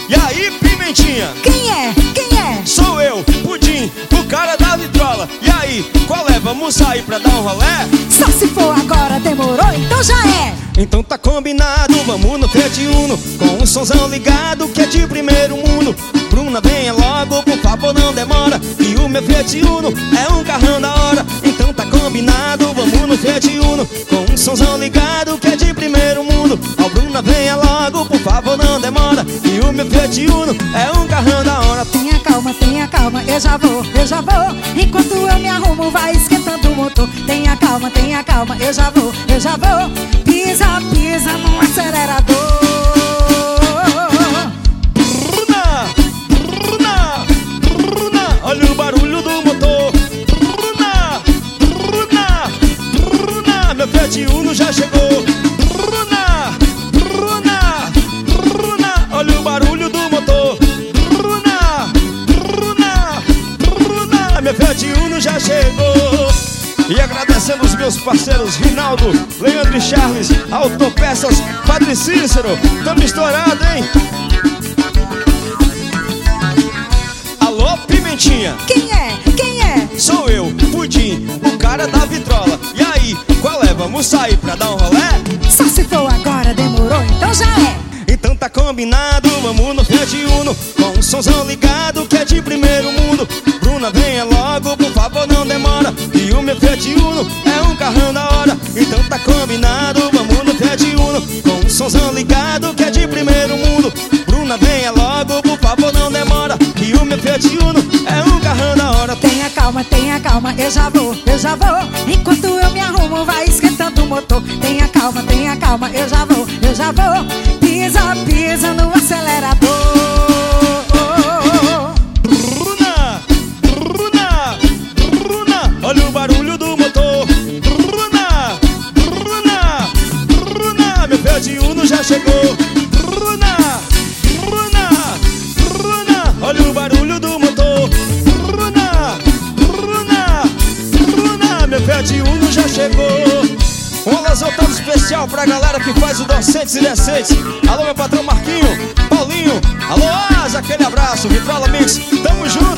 E aí, Pimentinha? Quem é? Quem é? Sou eu, Pudim, o cara da vitrola. E aí, qual é? Vamos sair pra dar um rolé? Só se for agora, demorou, então já é. Então tá combinado, vamos no Fiat Uno, com um somzão ligado que é de primeiro mundo. Bruna, venha logo, por favor, não demora, e o meu Fiat Uno é um carrão da hora. Então tá combinado, vamos no Fiat Uno, com um somzão ligado que é de primeiro mundo. Ó, Bruna, venha logo, por favor, não demora, e o meu Fiat Uno é um carrão da hora. Tenha calma, eu já vou. Enquanto eu me arrumo, vai esquentando o motor. Tenha calma, eu já vou. Pisa no acelerador. Bruna, olha o barulho do motor. Bruna, meu Fiat Uno já chegou. Bruna, olha o barulho do motor. Bruna, meu Fiat Uno já chegou. E agradecendo os meus parceiros Rinaldo, Leandro e Charles, Autopeças, Padre Cícero. Tamo estourado, hein? Alô, Pimentinha? Quem é? Quem é? Sou eu, Pudim, o cara da vitrola. E aí, qual é? Vamos sair pra dar um rolé? Só se for agora, demorou, então já é. Então tá combinado, vamos no Fiat Uno, com um somzão ligado que é de primeiro mundo. Bruna, venha logo, por favor, não demora, e o meu Fiat Uno é um carrão da hora. Então tá combinado, vamos no Fiat Uno, com um somzão ligado que é de primeiro mundo. Bruna, venha logo, por favor, não demora, e o meu Fiat Uno é um carrão da hora. Tenha calma, eu já vou. Enquanto eu me arrumo, vai esquentando o motor. Tenha calma, eu já vou. Pisa no acelerador. Bruna, olha o barulho do motor. Bruna, meu Fiat Uno já chegou. Bruna, olha o barulho do motor. Bruna, meu Fiat Uno já chegou. Um alusão todo especial pra galera que faz o Docentes e Decentes. Alô, meu patrão Marquinho, Paulinho. Alô, Asa, aquele abraço. Vitrola Mix, tamo junto.